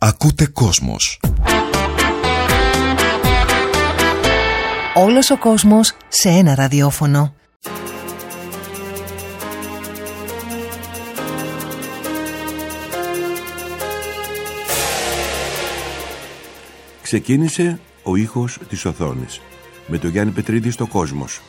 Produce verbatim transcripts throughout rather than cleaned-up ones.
Ακούτε Κόσμος. Όλος ο κόσμος σε ένα ραδιόφωνο. Ξεκίνησε ο ήχος της οθόνης με τον Γιάννη Πετρίδη στο Κόσμος.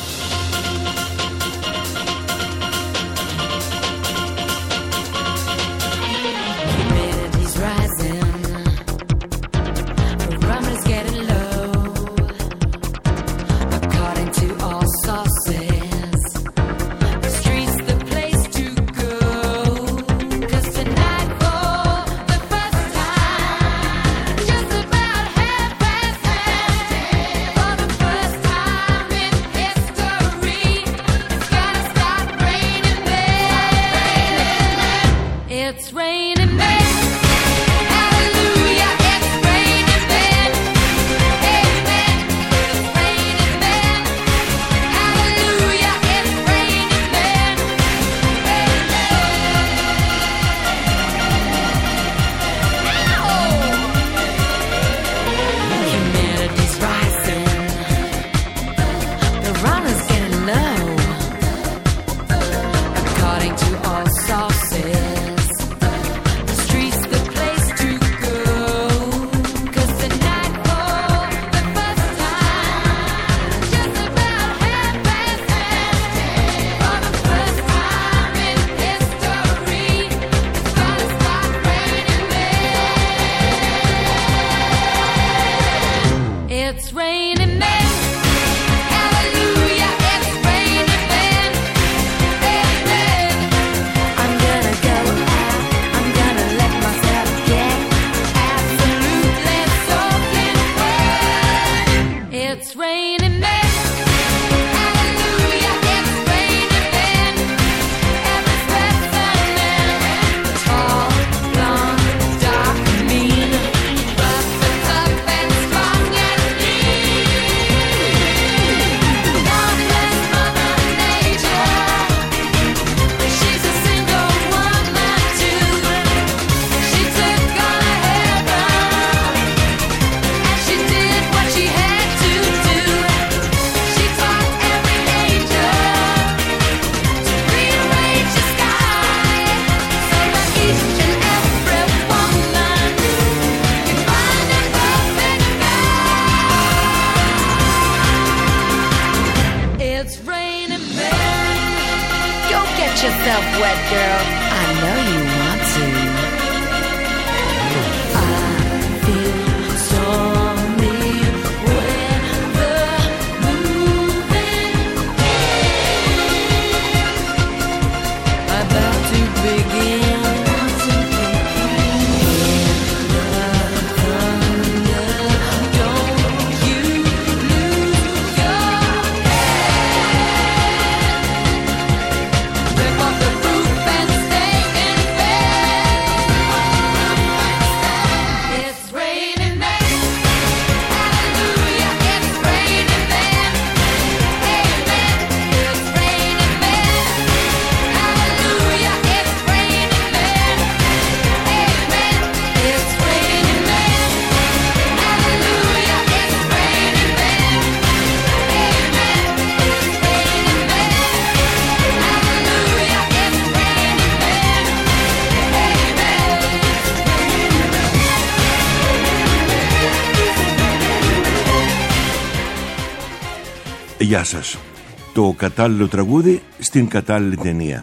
Γεια σας. Το κατάλληλο τραγούδι στην κατάλληλη ταινία.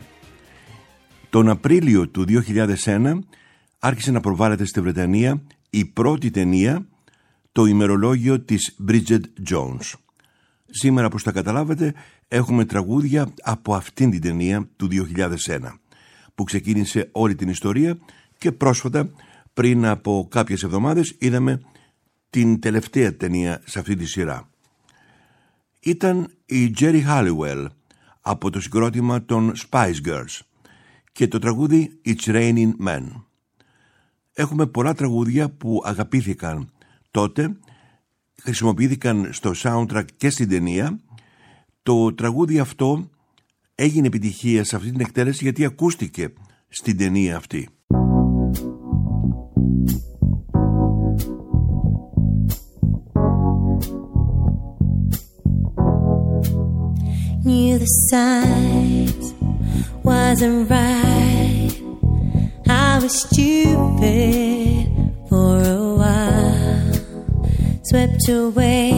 Τον Απρίλιο του δύο χιλιάδες ένα άρχισε να προβάλλεται στη Βρετανία η πρώτη ταινία, το ημερολόγιο της Bridget Jones. Σήμερα, όπως τα καταλάβετε, έχουμε τραγούδια από αυτήν την ταινία του δύο χιλιάδες ένα, που ξεκίνησε όλη την ιστορία, και πρόσφατα, πριν από κάποιες εβδομάδες, είδαμε την τελευταία ταινία σε αυτή τη σειρά. Ήταν η Geri Halliwell από το συγκρότημα των Spice Girls και το τραγούδι It's Raining Men. Έχουμε πολλά τραγούδια που αγαπήθηκαν τότε, χρησιμοποιήθηκαν στο soundtrack και στην ταινία. Το τραγούδι αυτό έγινε επιτυχία σε αυτή την εκτέλεση γιατί ακούστηκε στην ταινία αυτή. the signs wasn't right. I was stupid for a while, swept away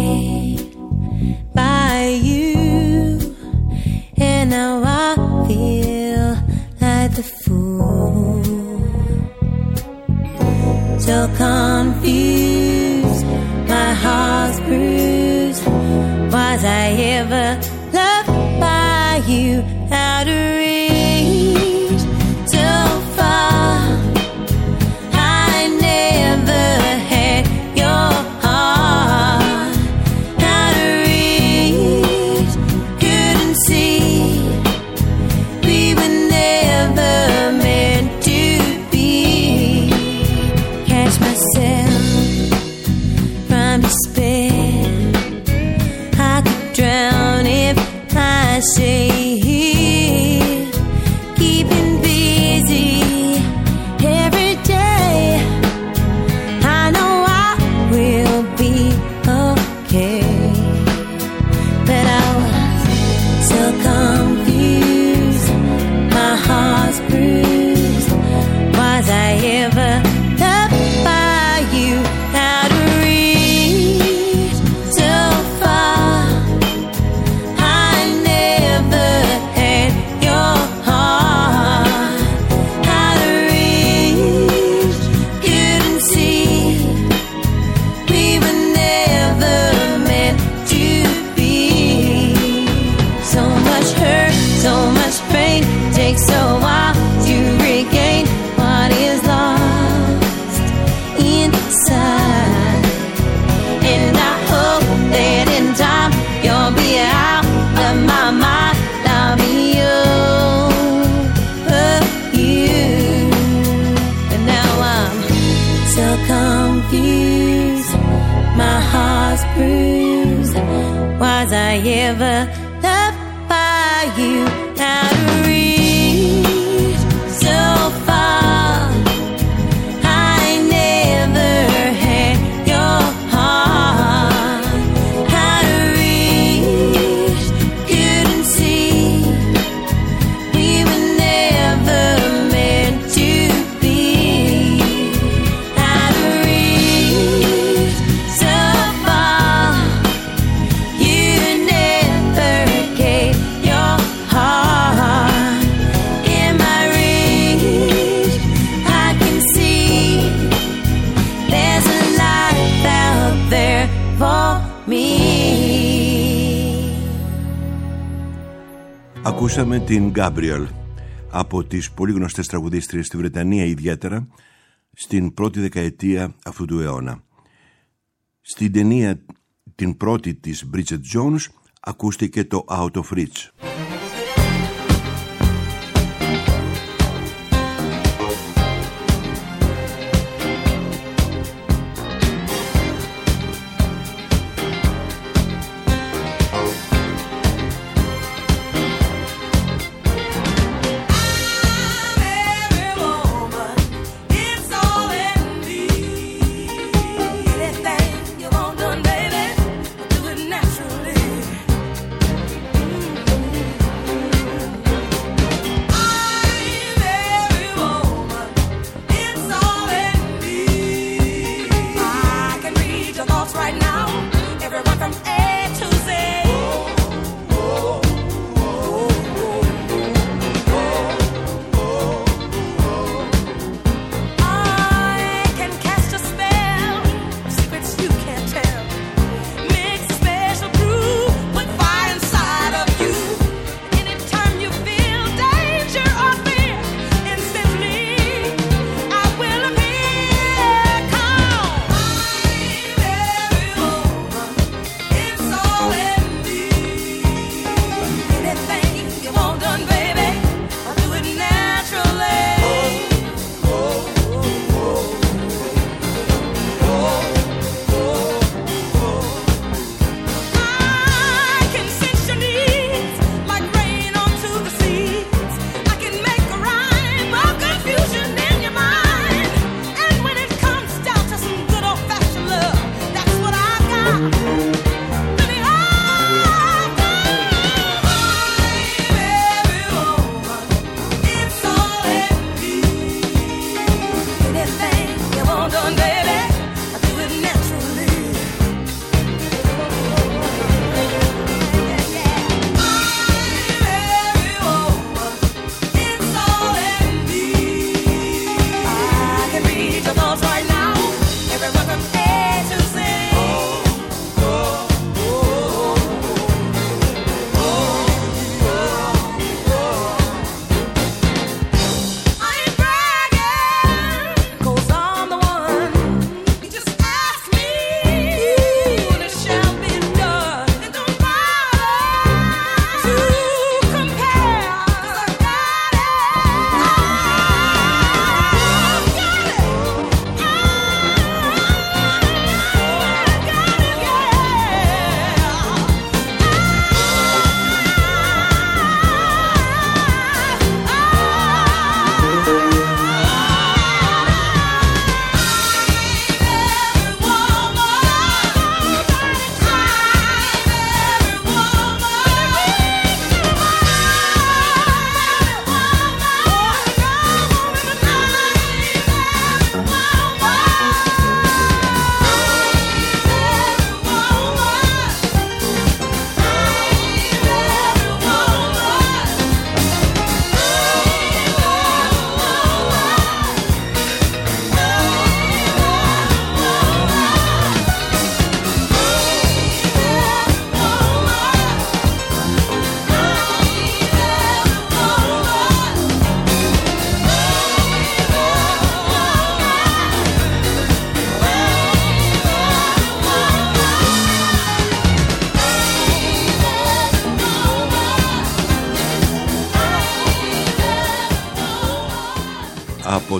by you, and now I feel like the fool. So confused, my heart's bruised. Was I ever loved by you? Out of reach, so far. I never had your heart. Out of reach, couldn't see. We were never meant to be. Catch myself from despair. I could drown if I stay here, keeping busy every day. I know I will be okay, but I was so confused, my heart's bruised. Was I ever loved by you? Out of reach, so far. I never had your heart. Out of reach, couldn't see. We were never meant to be. So much hurt, so much pain, takes a while to regain what is lost inside. And I hope that in time you'll be out of my mind. I'll be over you. And now I'm so confused, my heart's bruised. Was I ever loved by you? Out of reach, so far. I never had your heart. Out of reach, couldn't see. We were never meant to be. Out of reach, so far. You never gave your heart. In my reach, I can see there's a life out there for me. Ακούσαμε την Gabriel, από τις πολύ γνωστές τραγουδίστριες στη Βρετανία, ιδιαίτερα στην πρώτη δεκαετία αυτού του αιώνα. Στην ταινία την πρώτη της Bridget Jones ακούστηκε το Out of Reach. Every woman, it's all in me. Anything you want done, baby, do it naturally. Every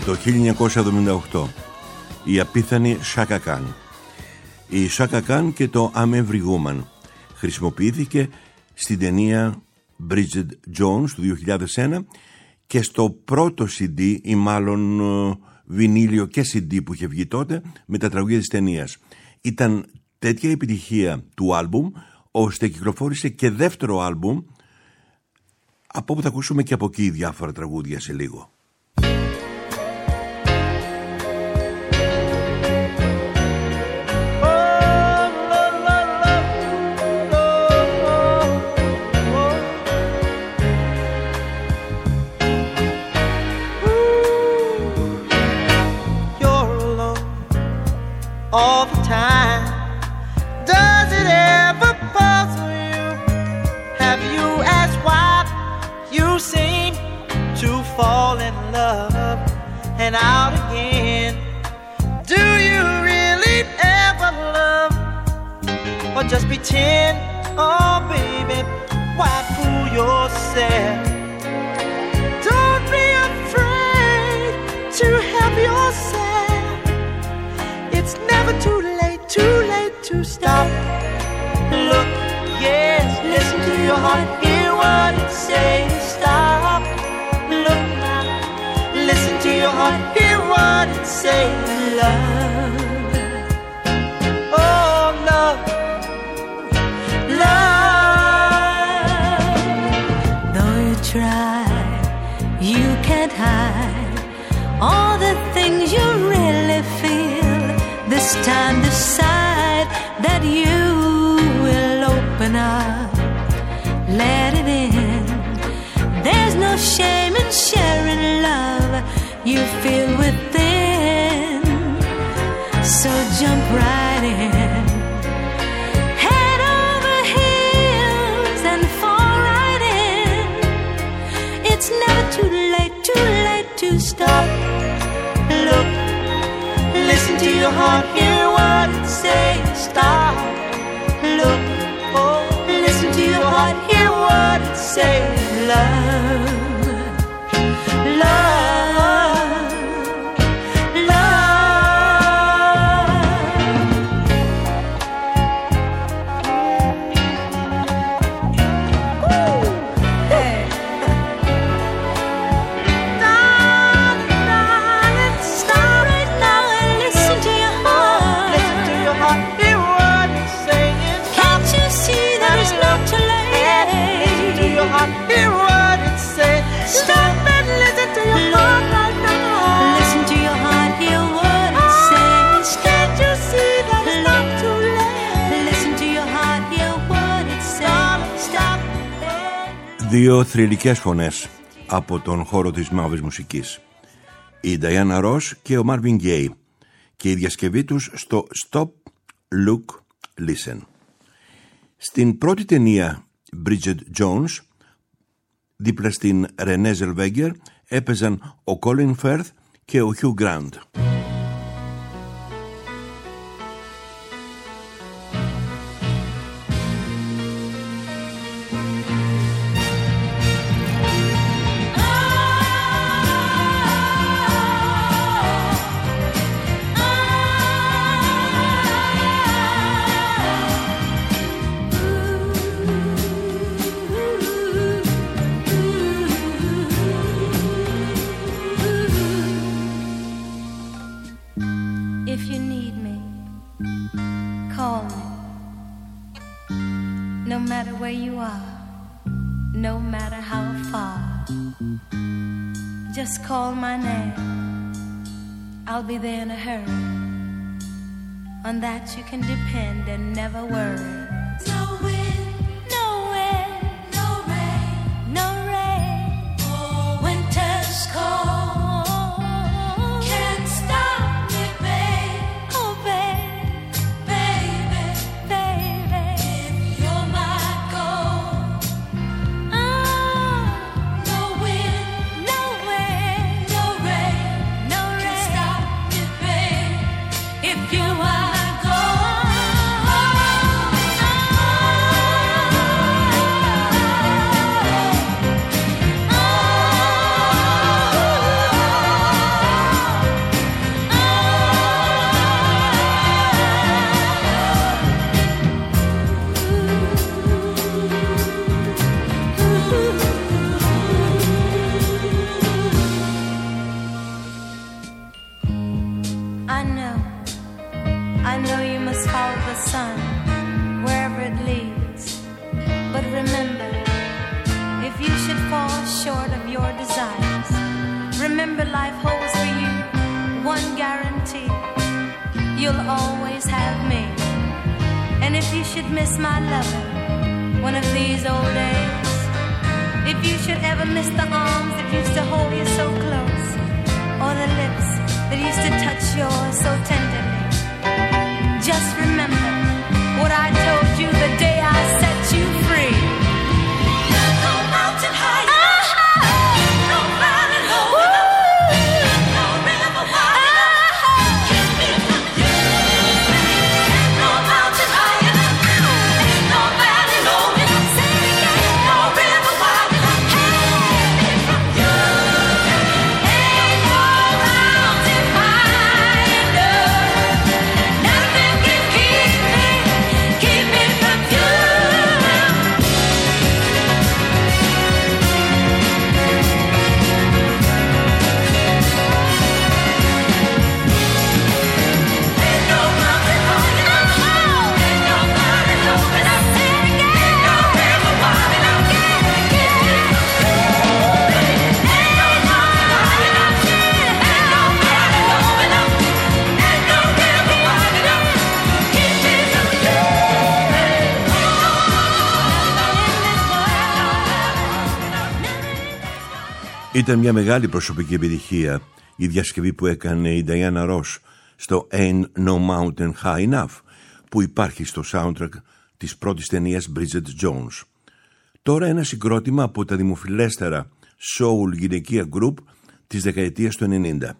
το χίλια εννιακόσια εβδομήντα οκτώ, η απίθανη Chaka Khan. Η Chaka Khan και το I'm Every Woman χρησιμοποιήθηκε στην ταινία Bridget Jones του δύο χιλιάδες ένα και στο πρώτο σι ντι ή μάλλον βινίλιο και σι ντι που είχε βγει τότε με τα τραγούδια της ταινίας. Ήταν τέτοια επιτυχία του άλμπουμ ώστε κυκλοφόρησε και δεύτερο άλμπουμ, από όπου θα ακούσουμε και από εκεί διάφορα τραγούδια σε λίγο. All the time, does it ever puzzle you? Have you asked why you seem to fall in love and out again? Do you really ever love, or just pretend? Oh baby, why fool yourself? Don't be afraid to help yourself. It's never too late, too late to stop. Look, yes, listen to your heart, hear what it says. Stop. Look now, listen to your heart, hear what it says. Love, oh love, love. Though you try, you can't hide all the things you really feel. This time decide that you will open up, let it in. There's no shame in sharing love you feel within. So jump right in, head over heels and fall right in. It's never too late, too late to stop. Look, listen to your heart, hear what it says. Stop. Look, oh, listen to your heart, hear what it says. Love, love, love. Ooh, hey. Darling, darling, stop right now and listen to your heart. Listen to your heart, hear what it's saying. Can't you see that it's not too late? Listen to your heart, hear what it says. Stop and listen to your heart right now. Listen to your heart, hear what it says. Can't you see that it's not too late? Listen to your heart, hear what it says. Stop. Δύο θρυλικές φωνές από τον χώρο της μαύρης μουσικής, η Diana Ross και ο Marvin Gaye, και η διασκευή τους στο Stop, Look, Listen. Στην πρώτη ταινία Bridget Jones, δίπλα στην Renée Zellweger, έπαιζαν ο Colin Firth και ο Hugh Grant. If you need me, call me. No matter where you are, no matter how far, just call my name. I'll be there in a hurry. On that you can depend and never worry. No wind, no wind, no rain, no rain. Oh, winter's cold. Can't stop me, babe. Oh, babe, baby, baby. If you're my gold. Oh, no wind, no wind, no rain, no rain. Can't stop me, babe. If you are I know you must follow the sun wherever it leads. But remember, if you should fall short of your desires, remember life holds for you one guarantee: you'll always have me. And if you should miss my loving one of these old days, if you should ever miss the arms that used to hold you so close, or the lips that used to touch yours so tenderly, just remember what I told you the day I set you free. No mountain high enough, no valley low enough, no river wide enough, keep me from you. No mountain high enough, no valley low enough, no river wide enough, keep me from you. Ain't no mountain high enough, nothing can keep me, keep me from you. Ain't no mountain high enough, ain't no valley low enough, ain't no river wide enough, keep me from you. Ain't no mountain high enough, ain't no valley low enough, ain't no river wide enough, keep me from you. Ήταν μια μεγάλη προσωπική επιτυχία η διασκευή που έκανε η Diana Ross στο Ain't No Mountain High Enough, που υπάρχει στο soundtrack της πρώτης ταινίας Bridget Jones. Τώρα ένα συγκρότημα από τα δημοφιλέστερα soul γυναικεία group της δεκαετίας του ενενήντα.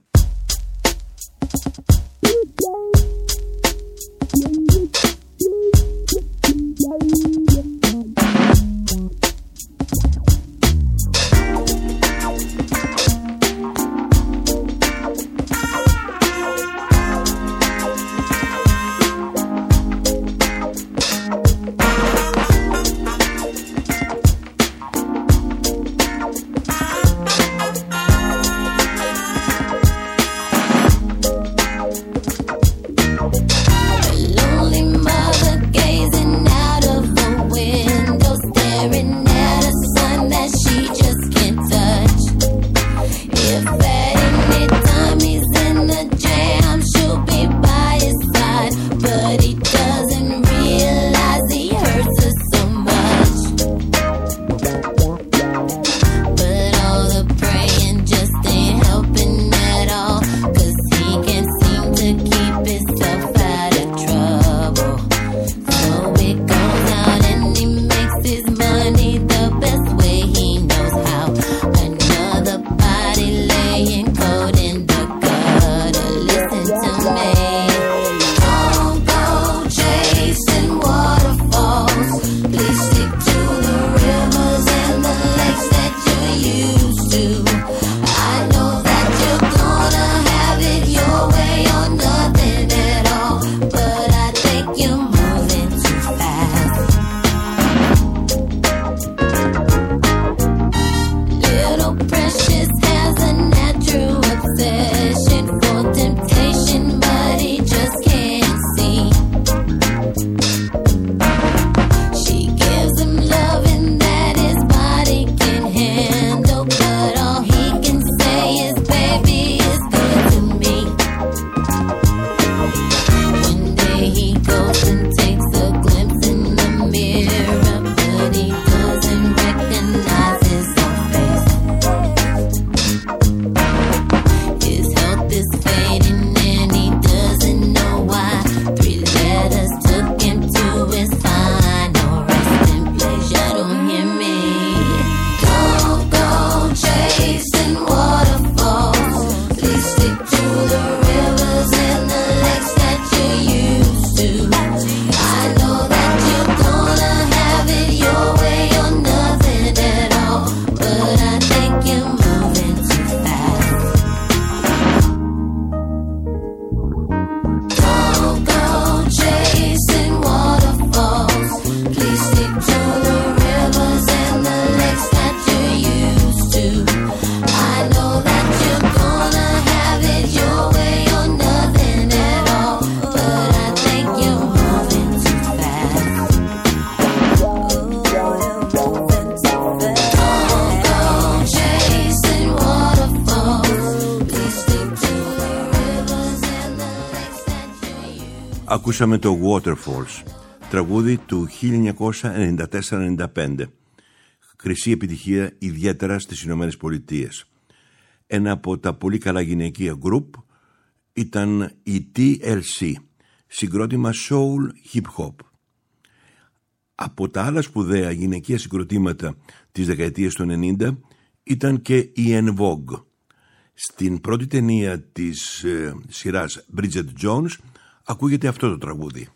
Ακούσαμε το Waterfalls, τραγούδι του χίλια εννιακόσια ενενήντα τέσσερα ενενήντα πέντε. Χρυσή επιτυχία ιδιαίτερα στις Ηνωμένες Πολιτείες. Ένα από τα πολύ καλά γυναικεία γκρουπ ήταν η τι ελ σι, συγκρότημα soul hip hop. Από τα άλλα σπουδαία γυναικεία συγκροτήματα της δεκαετίας του ενενήντα ήταν και η En Vogue. Στην πρώτη ταινία της ε, σειράς Bridget Jones ακούγεται αυτό το τραγούδι.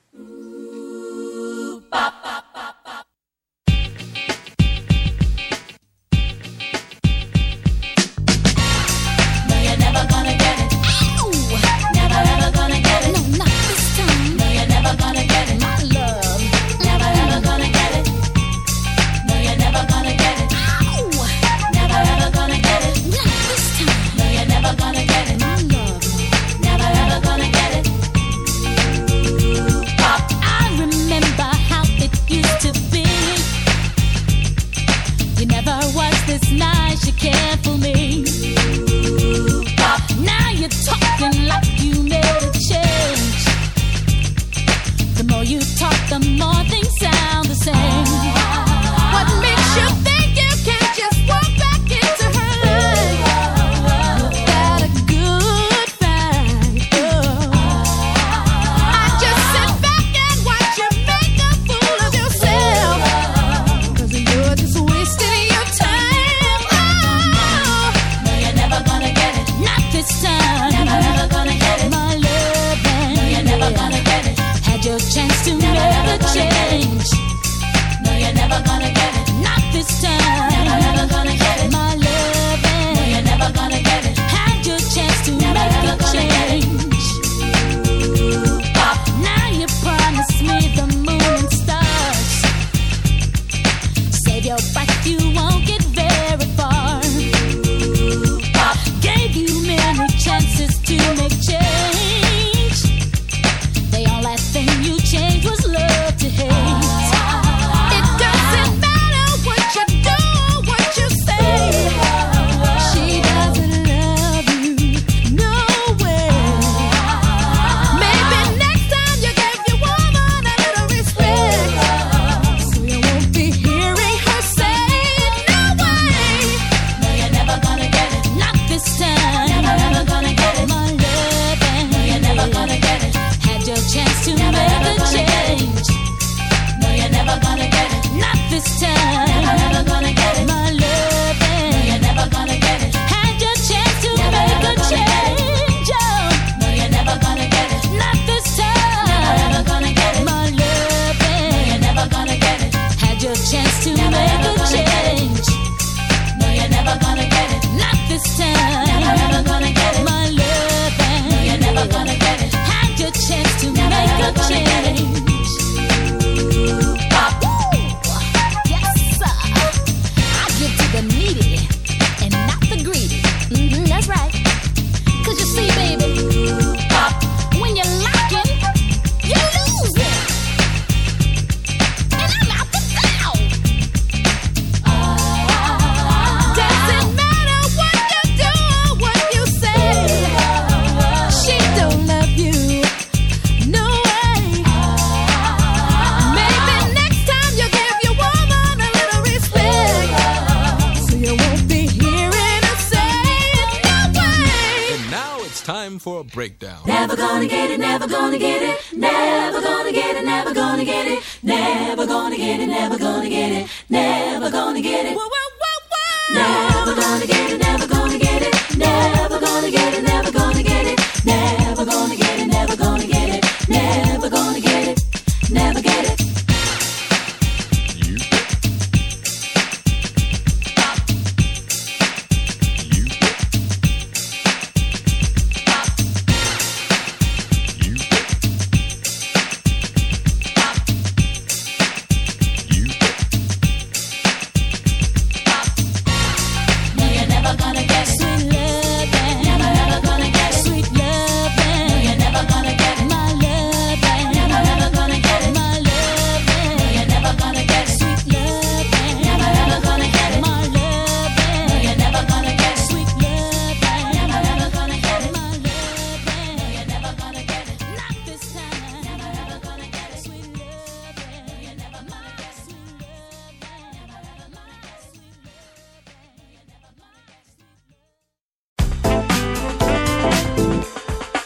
Breakdown. Never gonna get it, never gonna get it, never gonna get it, never gonna get it, never gonna get it, never gonna get it, never gonna get it. Whoa, whoa, whoa, whoa. Never gonna get it, never gonna get it, never gonna get it, never gonna get it, never gonna get it, never gonna get it, never gonna get it, never get it.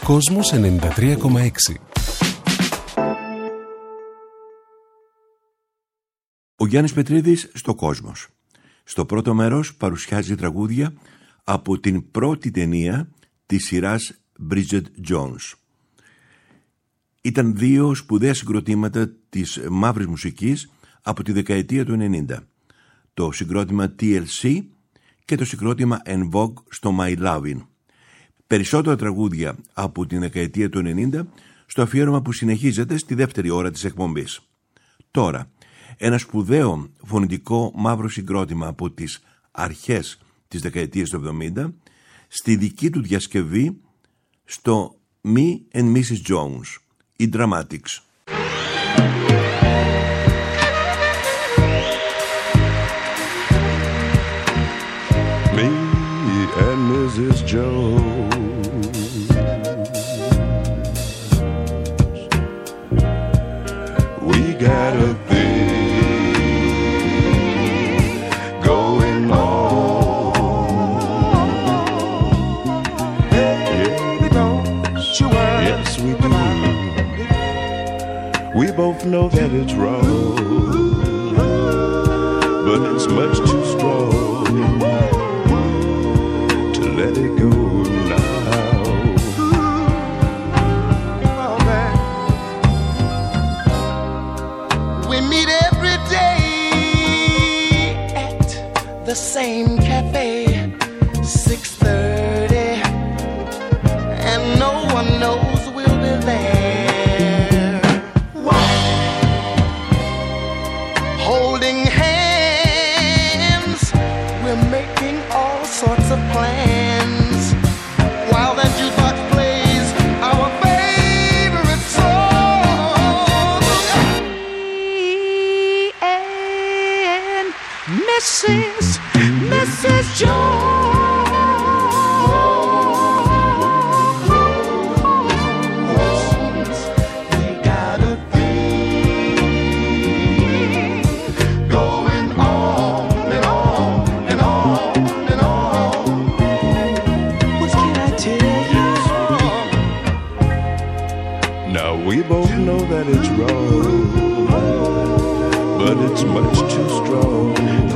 Κόσμος ενενήντα τρία κόμμα έξι. Ο Γιάννης Πετρίδης στο Κόσμος. Στο πρώτο μέρος παρουσιάζει τραγούδια από την πρώτη ταινία της σειράς Bridget Jones. Ήταν δύο σπουδαία συγκροτήματα της μαύρης μουσικής από τη δεκαετία του ενενήντα. Το συγκρότημα τι ελ σι και το συγκρότημα En Vogue στο My Lovin'. Περισσότερα τραγούδια από την δεκαετία του ενενήντα στο αφιέρωμα που συνεχίζεται στη δεύτερη ώρα της εκπομπής. Τώρα, ένα σπουδαίο φωνητικό μαύρο συγκρότημα από τις αρχές της δεκαετίας του εβδομήντα στη δική του διασκευή στο Me and μίσις Jones, οι Dramatics. Me and μίσις Jones, we got a thing going on. Yeah, don't you worry. Yes, we do. We both know that it's wrong, but it's much too strong to let it go now. Oh, man. We meet every day at the same cafe, six thirty, and no one knows we'll be there. Why? Holding hands, we're making all sorts of plans, while that jukebox plays our favorite song. And Missus Missus Jones, we got a thing going on and on and on and on. What can I tell you? Now we both know that it's wrong, but it's much too strong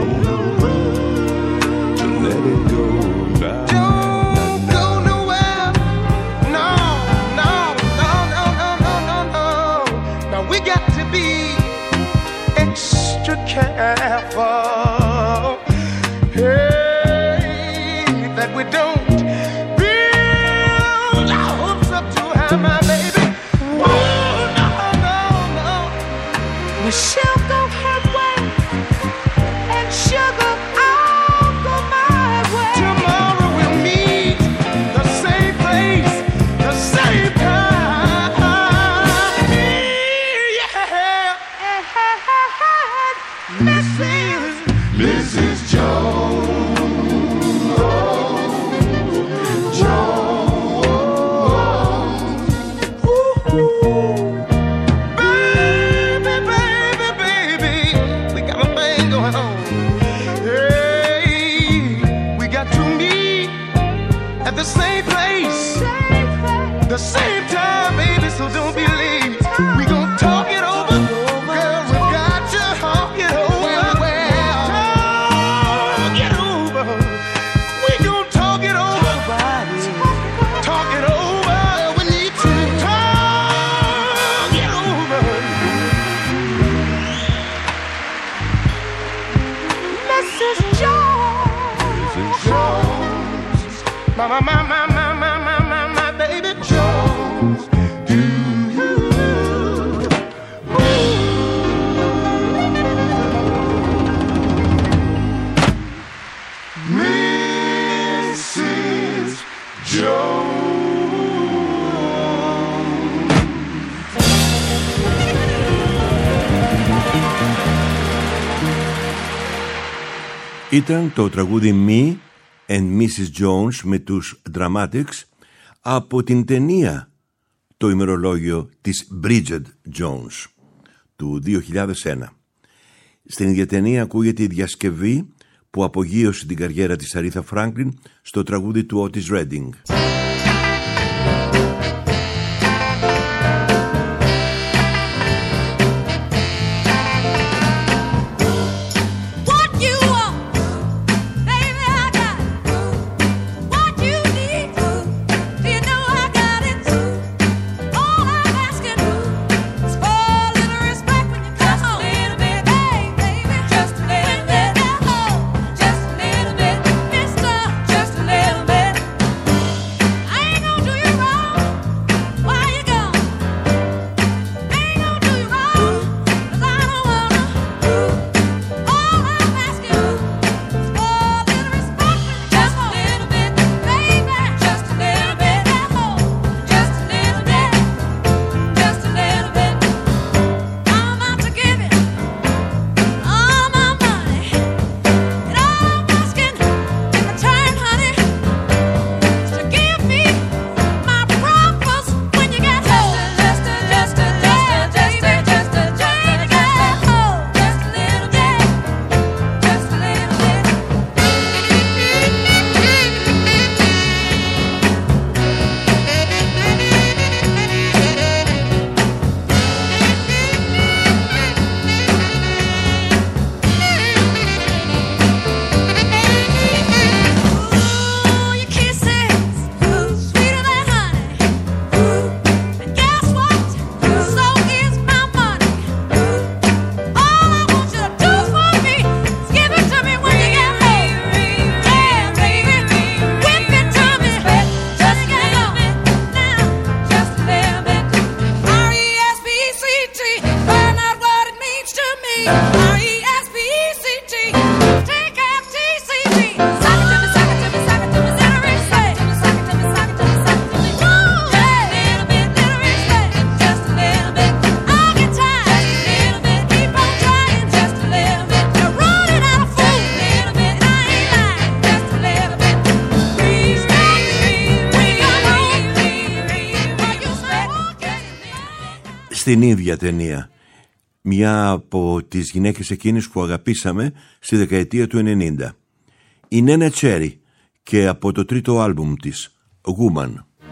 to let it go now. Don't go nowhere. No, no, no, no, no, no, no, no. Now we got to be extra careful. Hey, that we don't build our hopes up too high, my baby. Oh, no, no, no. She'll go her way, and sugar, I'll go my way. Tomorrow we'll meet the same place, the same time. Yeah. Missus Missus Jones, Jones, ooh, baby, baby, baby, we got a thing going on. Hey, we got to meet at the same place, the same time, baby. So don't be late. We gon' talk it over, girl. We got to talk it over. Talk it over. We gon' talk it over. Talk it over. We need to talk it over. Missus Jones, Jones, my my my my my my my my my baby Jones. Do you? missus Jones. Ήταν το τραγούδι Me and μίσις Jones με τους Dramatics από την ταινία «Το ημερολόγιο» της Bridget Jones του δύο χιλιάδες ένα. Στην ίδια ταινία ακούγεται η διασκευή που απογείωσε την καριέρα της Aretha Franklin στο τραγούδι του Otis Redding. R E S P E C T. Take F T C T. Sock it to me, sock it to me, sock it to me, Littery Slay. Sock it to me, sock it to me, sock it to me. Woo! Hey, little bit, Littery Slay. Just a little bit. I get tired. Just a little bit. Keep on trying. Just a little bit. You're running out of food. Little bit. I ain't lying. Just a little bit. Please don't leave me alone. Why you stay? Στην ίδια ταινία, μια από τις γυναίκες εκείνες που αγαπήσαμε στη δεκαετία του ενενήντα, η Νένα Τσέρι, και από το τρίτο άλμπουμ της, Woman.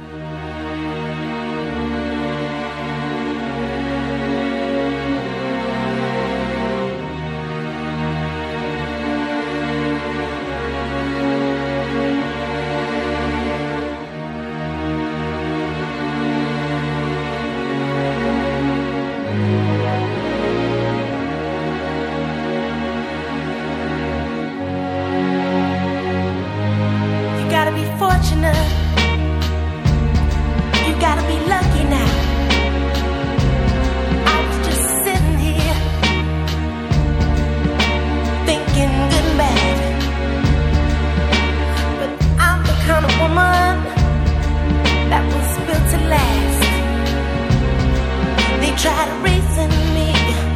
You gotta be fortunate. You gotta be lucky now. I was just sitting here thinking good and bad. But I'm the kind of woman that was built to last. They tried to reason me.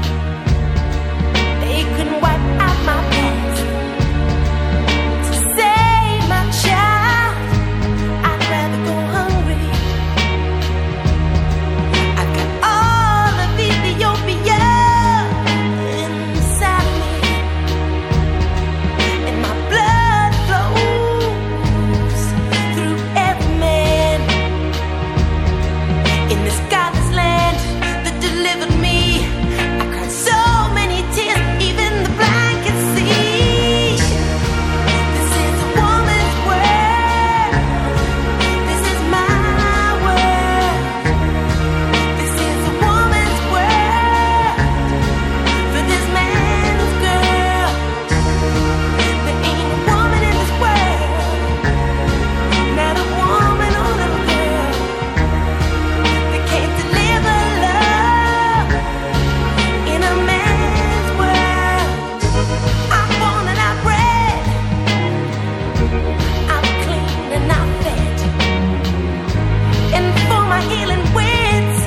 They couldn't wipe out my past. To save my child, I'd rather go hungry. I got all of Ethiopia inside of me, and my blood flows through every man in this godless land that delivered me. I cried so many tears, even the blind can see. This is a woman's world. This is my world. This is a woman's world for this man's girl. There ain't a woman in this world, not a woman or little girl, that can't deliver love in a man's world. I'm born and I'm bred. I'm clean and I'm fed. And for my healing winds,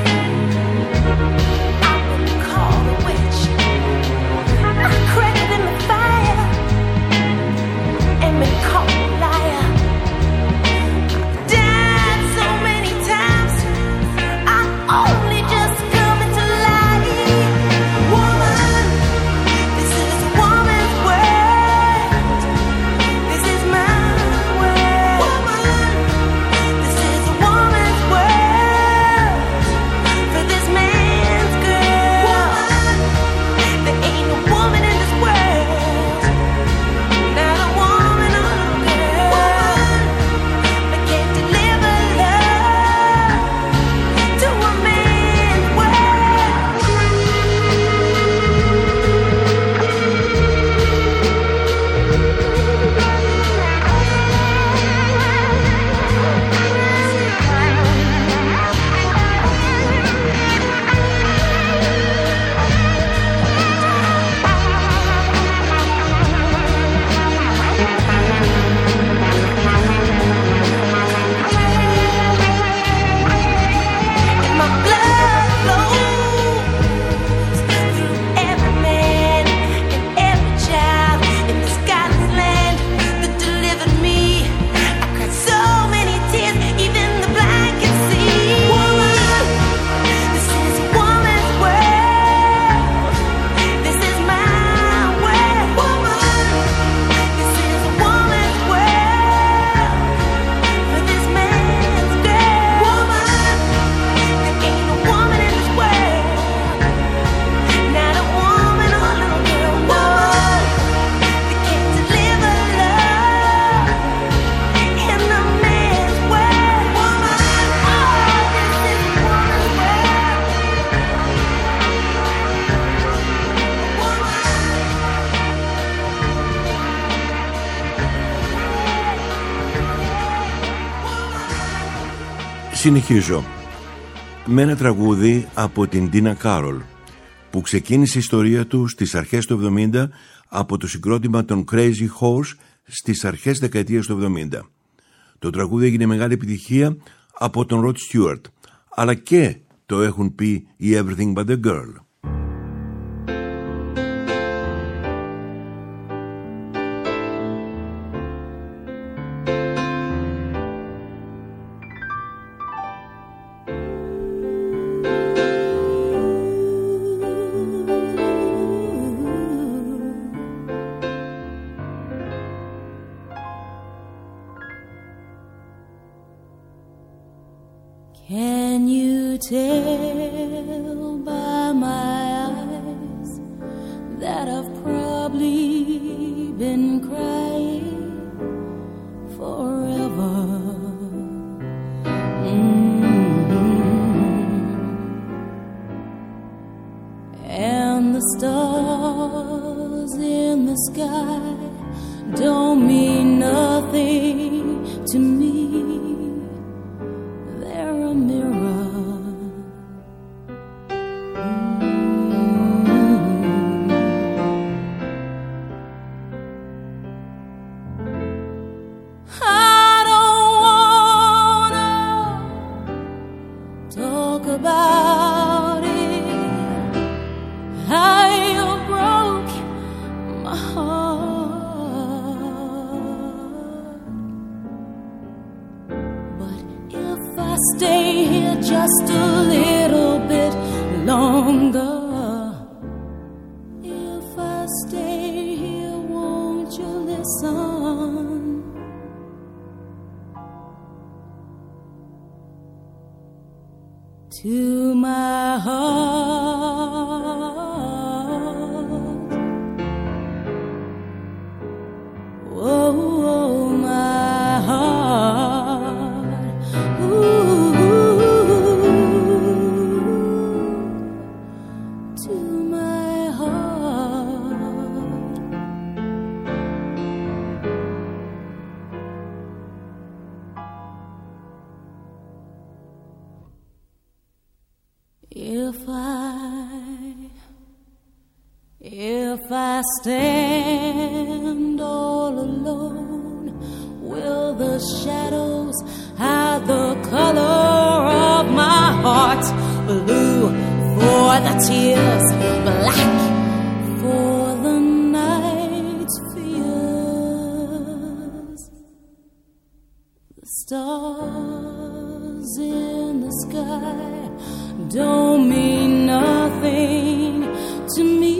I wouldn't call a witch. I'm cracked in the fire and been called a liar. I've died so many times, I'm only just coming to life. Woman, this is a woman's world. This is my world. Woman, this is a woman's world for this man's girl. Woman, there ain't a woman in this world, not a woman or a girl, that can't deliver love to a man's world. And my blood flows through every man and every child in this godless land that delivered me. I cried so many tears, even the blind can see. Woman, this is a woman's world. This is my world. Woman, this is a woman's world for this man's girl. Woman, there ain't a woman in this world, not a woman or a little girl, woman, that can't deliver love in a man's world. Woman, oh, this is a woman's world. Συνεχίζω με ένα τραγούδι από την Τίνα Κάρολ, που ξεκίνησε η ιστορία του στις αρχές του εβδομήντα από το συγκρότημα των Crazy Horse στις αρχές δεκαετίας του εβδομήντα. Το τραγούδι έγινε μεγάλη επιτυχία από τον Rod Stewart, αλλά και το έχουν πει οι Everything But The Girl. Can you tell by my eyes that I've probably been crying forever? Mm-hmm. And the stars in the sky don't mean nothing to me. Stay here just a little bit longer. If I stay here, won't you listen to my heart? Oh, my heart. Ooh. If I, if I stand all alone, will the shadows hide the color of my heart? Blue for the tears, black for the night's fears. The stars in the sky don't mean nothing to me.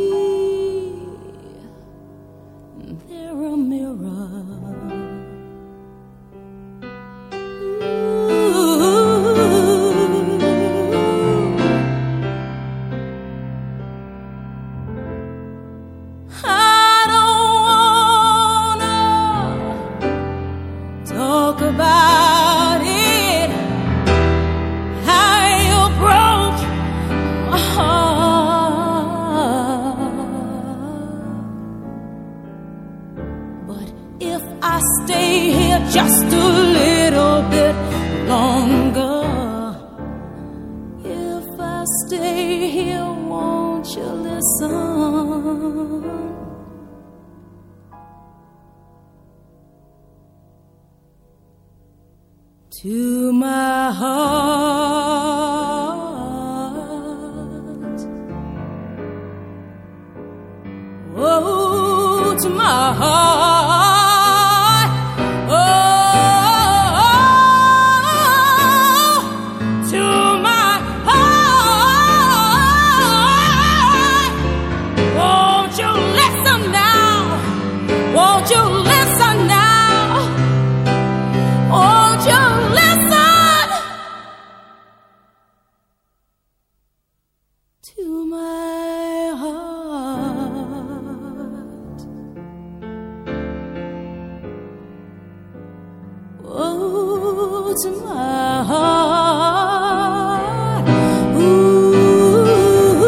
They're a mirror. Ooh. I don't wanna talk about it. I stay here just a little bit longer. If I stay here, won't you listen to my heart? Oh, to my heart. To my heart, ooh,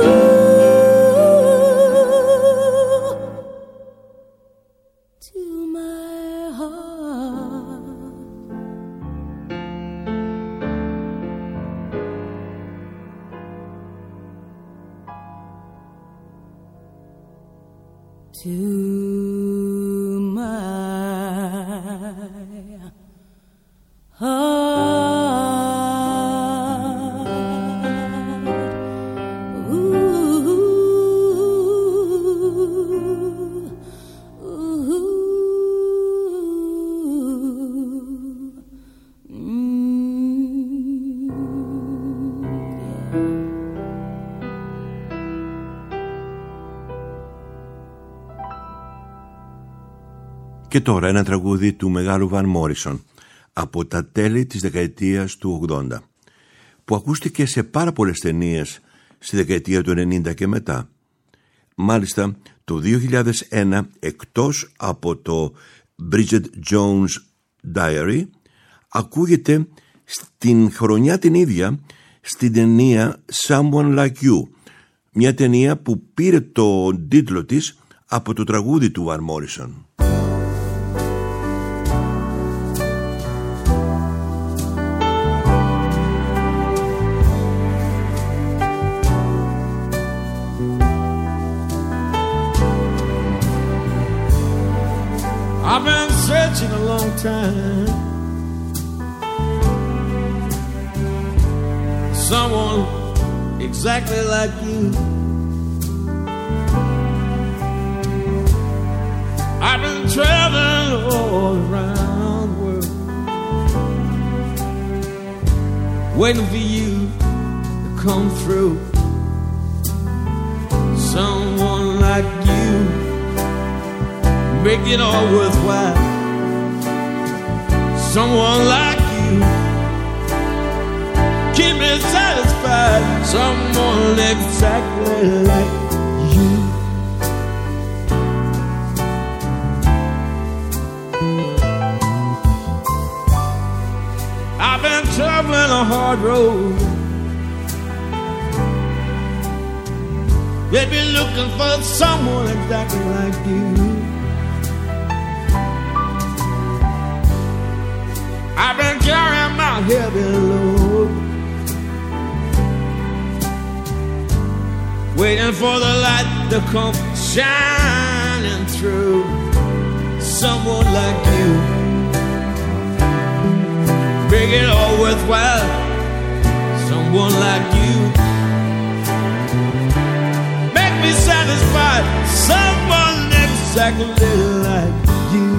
to my heart. to my heart. Ooh, ooh, mm, yeah. Και τώρα ένα τραγούδι του μεγάλου Βαν Μόρισον από τα τέλη της δεκαετίας του ογδόντα, που ακούστηκε σε πάρα πολλές ταινίες στη δεκαετία του ενενήντα και μετά. Μάλιστα το δύο χιλιάδες ένα, εκτός από το Bridget Jones' Diary, ακούγεται στην χρονιά την ίδια στην ταινία Someone Like You, μια ταινία που πήρε το τίτλο της από το τραγούδι του Βαν Μόρισον. I've been searching a long time, someone exactly like you. I've been traveling all around the world, waiting for you to come through. Someone like you, make it all worthwhile. Someone like you, keep me satisfied. Someone exactly like you. I've been traveling a hard road, maybe looking for someone exactly like you. I've been carrying my heavy load, waiting for the light to come shining through. Someone like you, make it all worthwhile. Someone like you, make me satisfied. Someone exactly like you.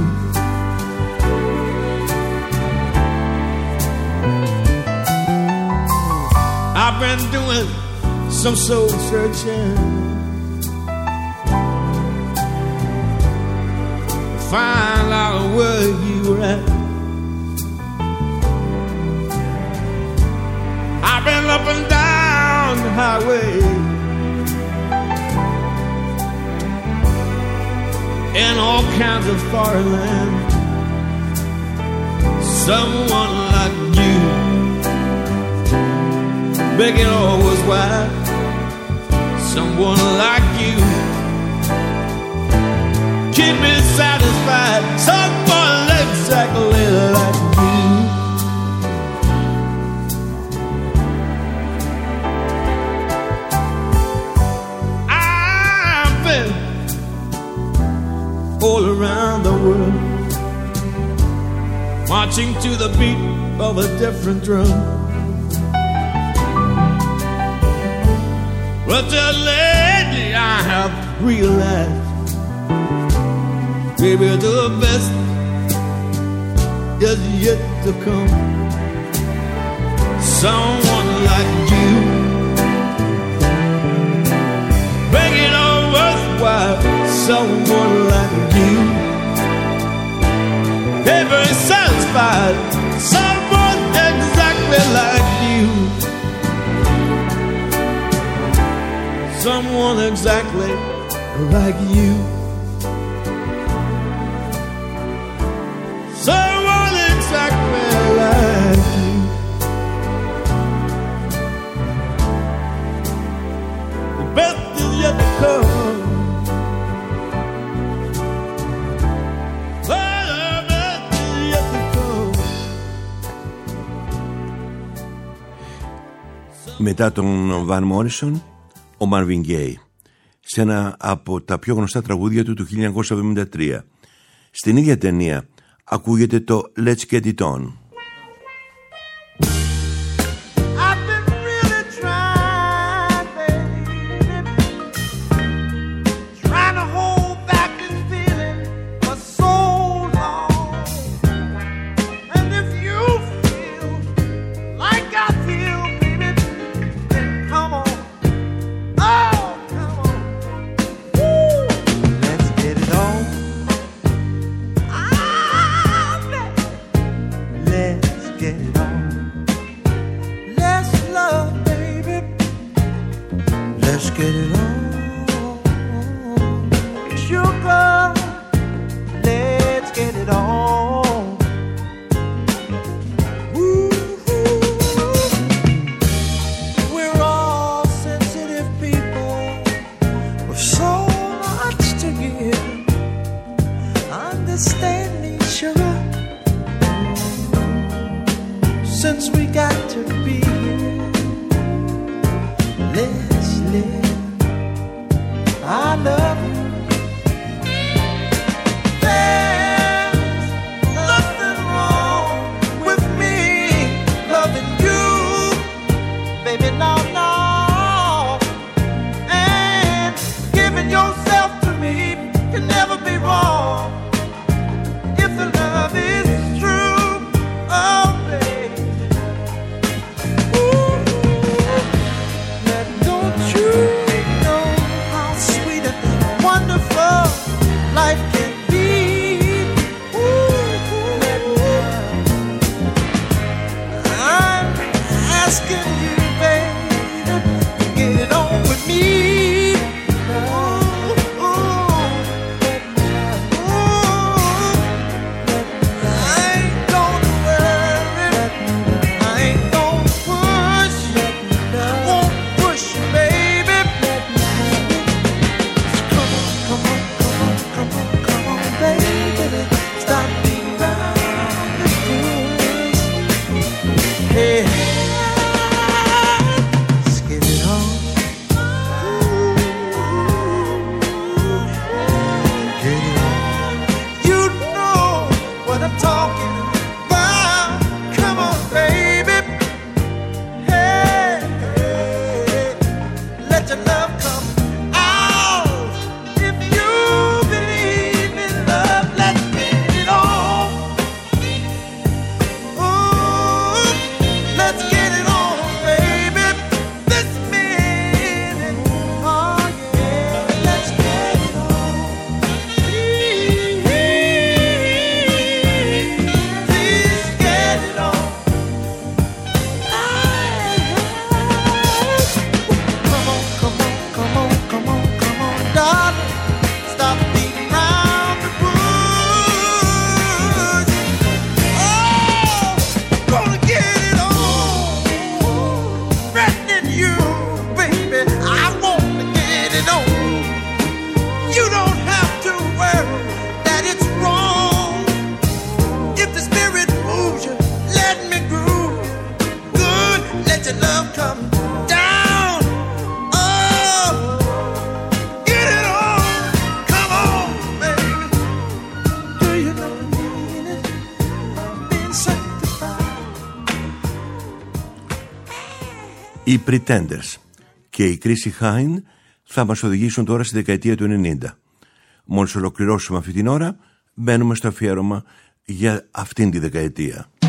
I've been doing some soul searching, find out where you were at. I've been up and down the highway, in all kinds of foreign lands. Someone like you, make it all worthwhile. Someone like you, keep me satisfied. Someone exactly like you. I've been all around the world, marching to the beat of a different drum. But just lately I have realized, baby, the best is yet to come. Someone like you, make it all worthwhile. Someone like you, ever satisfied. Someone exactly like you. Someone exactly like you. Someone exactly like you. The best is yet to come. The best is yet to come. Μετά τον Van Morrison, ο Marvin Gaye, σε ένα από τα πιο γνωστά τραγούδια του του χίλια εννιακόσια εβδομήντα τρία. Στην ίδια ταινία ακούγεται το Let's Get It On. Since we got to be here, let's live. I love you. There's nothing wrong with me loving you, baby, no, no. And giving yourself to me can never be wrong if the love is true. Oh, life can be. Ooh, I'm asking you, baby, to get it on with me. Ooh, ooh, ooh. I ain't gonna worry, I ain't gonna push, I won't push you, baby. Come on, come on. Come on, come on, baby, stop being around the bush. Hey, let's get it on. Get it on. You know what I'm talking about. Come on, baby. Hey, hey, let your love come out. If you Οι Pretenders και η Chrissie Hynde θα μας οδηγήσουν τώρα στη δεκαετία του ενενήντα. Μόλις ολοκληρώσουμε αυτή την ώρα, μπαίνουμε στο αφιέρωμα για αυτήν τη δεκαετία.